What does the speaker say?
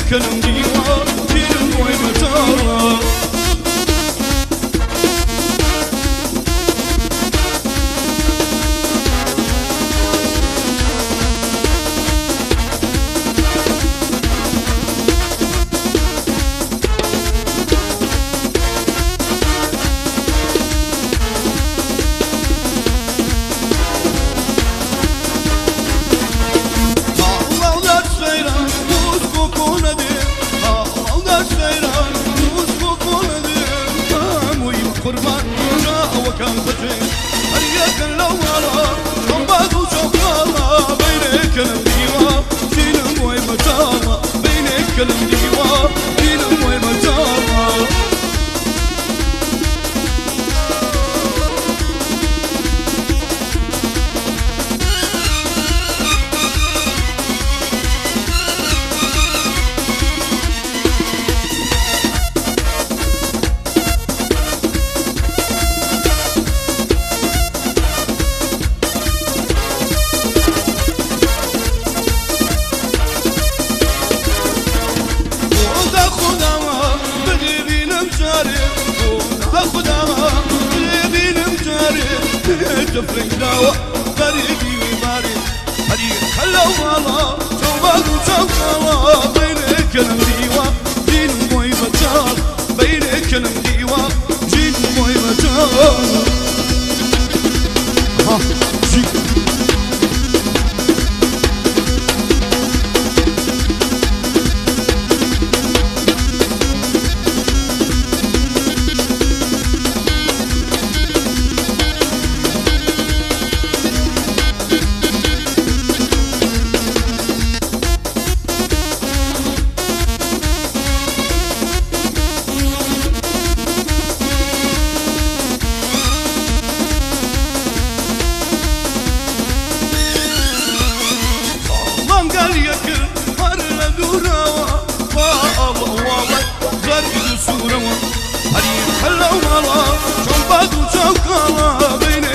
كلم ديوان جيل موي متارا قربان جاء وكان خجل هريك اللوالا صنباد وشوكالا بينك الديوة جيل موي مجالا بينك الديوة جيل موي مجالا جفري داوى بريدي وباري هريك خلو مالا توباد وشوكالا بينك الديوة جيل موي مجال بينك الديوة جيل موي مجال هريك خلو مالا شنباد وشوكالا بين